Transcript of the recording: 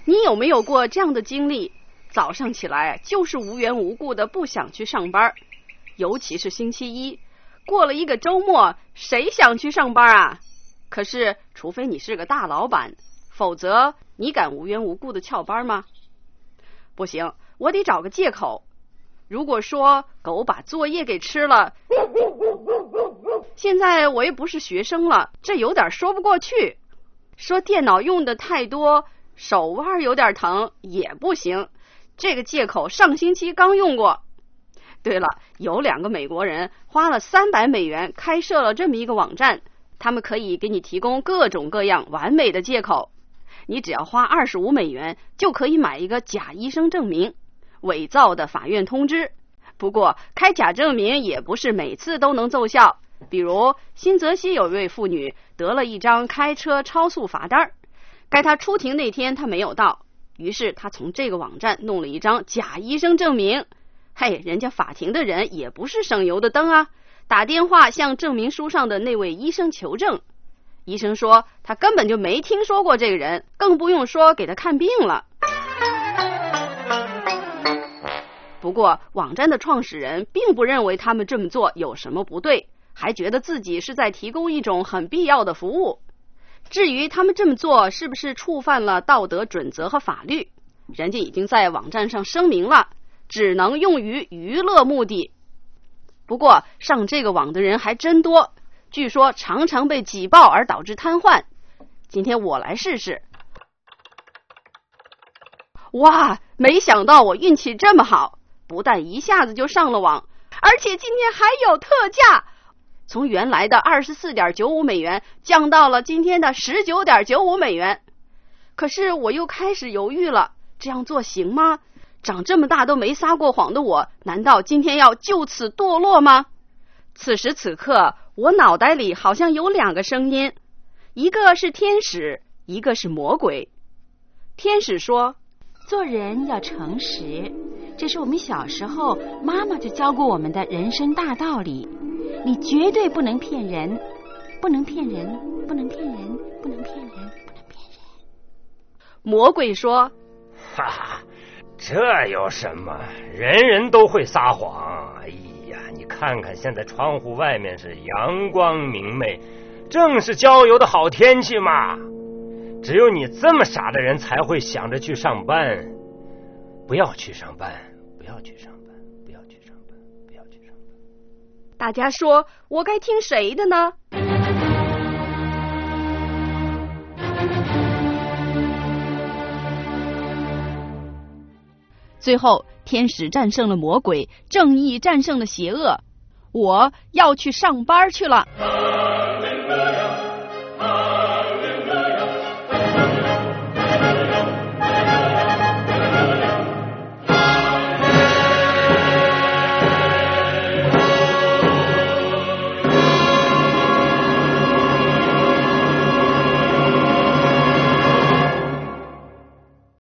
你有没有过这样的经历？早上起来就是无缘无故的不想去上班，尤其是星期一，过了一个周末，谁想去上班啊？可是除非你是个大老板，否则你敢无缘无故的翘班吗？不行，我得找个借口。如果说狗把作业给吃了，现在我又不是学生了，这有点说不过去。说电脑用的太多，手腕有点疼也不行，这个借口上星期刚用过。对了，有2个美国人花了$300开设了这么一个网站，他们可以给你提供各种各样完美的借口。你只要花$25就可以买一个假医生证明，伪造的法院通知。不过开假证明也不是每次都能奏效，比如新泽西有一位妇女得了一张开车超速罚单，该她出庭那天她没有到，于是她从这个网站弄了一张假医生证明。嘿，人家法庭的人也不是省油的灯啊，打电话向证明书上的那位医生求证。医生说他根本就没听说过这个人，更不用说给他看病了。不过网站的创始人并不认为他们这么做有什么不对，还觉得自己是在提供一种很必要的服务。至于他们这么做是不是触犯了道德准则和法律，人家已经在网站上声明了，只能用于娱乐目的。不过上这个网的人还真多，据说常常被挤爆而导致瘫痪。今天我来试试。哇，没想到我运气这么好，不但一下子就上了网，而且今天还有特价，从原来的$24.95降到了今天的$19.95。可是我又开始犹豫了，这样做行吗？长这么大都没撒过谎的我，难道今天要就此堕落吗？此时此刻，我脑袋里好像有2个声音，一个是天使，一个是魔鬼。天使说， 做人要诚实，这是我们小时候妈妈就教过我们的人生大道理，你绝对不能骗人，不能骗人，不能骗人，不能骗人，不能骗人。 魔鬼说， 哈哈，这有什么？人人都会撒谎。哎呀，你看看现在窗户外面是阳光明媚，正是郊游的好天气嘛。只有你这么傻的人才会想着去上班。不要去上班，不要去上班，不要去上班，不要去上班。 大家说我该听谁的呢？最后天使战胜了魔鬼，正义战胜了邪恶，我要去上班去了。